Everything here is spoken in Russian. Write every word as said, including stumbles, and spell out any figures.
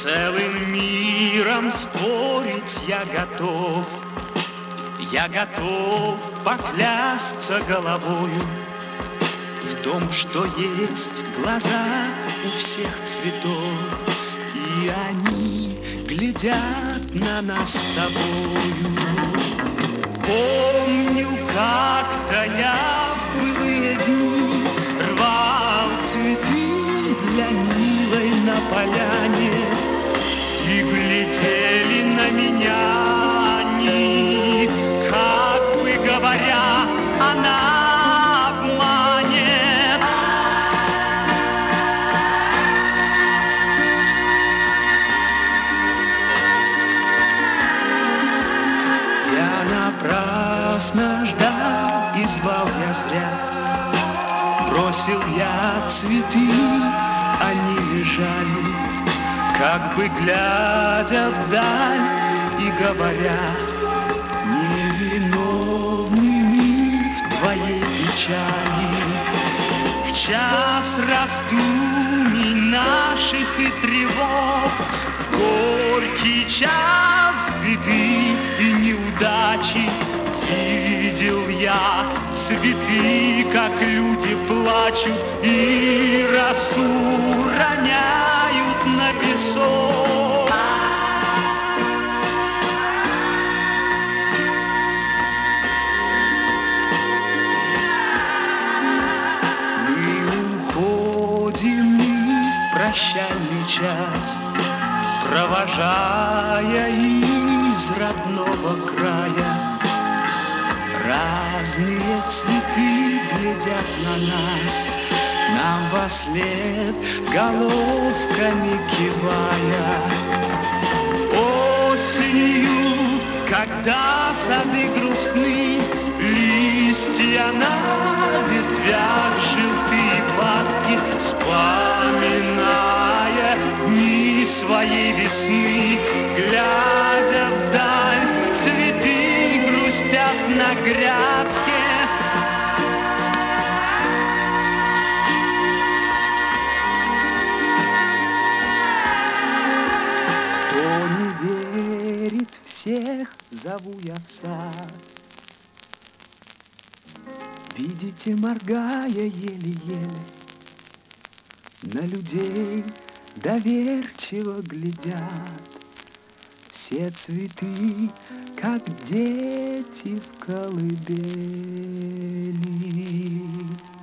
целым миром спорить я готов. Я готов поклясться головою в том, что есть глаза у всех цветов, и они глядят на нас с тобою. Помню, как-то я в былые дни рвал цветы для милой на поляне, и глядели на меня они, как бы говоря, она обманет. Я напрасно ждал и звал я зря, бросил я цветы, они лежали, как бы глядя вдаль и говоря, невиновными в твоей печали. В час раздумий наших и тревог, в горький час беды и неудачи, видел я цветы, как люди плачут и росу роняют на песок. Мы уходим в прощальный час, провожая из родного края. Разные цветы глядят на нас, нам вослед головками кивая. Осенью, когда сады грустны, листья на ветвях желтые падки, вспоминая дни своей весны, глядя вдаль, цветы грустят на грядке. Кто не верит, всех зову я в сад. Видите, моргая еле-еле, на людей доверчиво глядят. Все цветы, как дети в колыбели.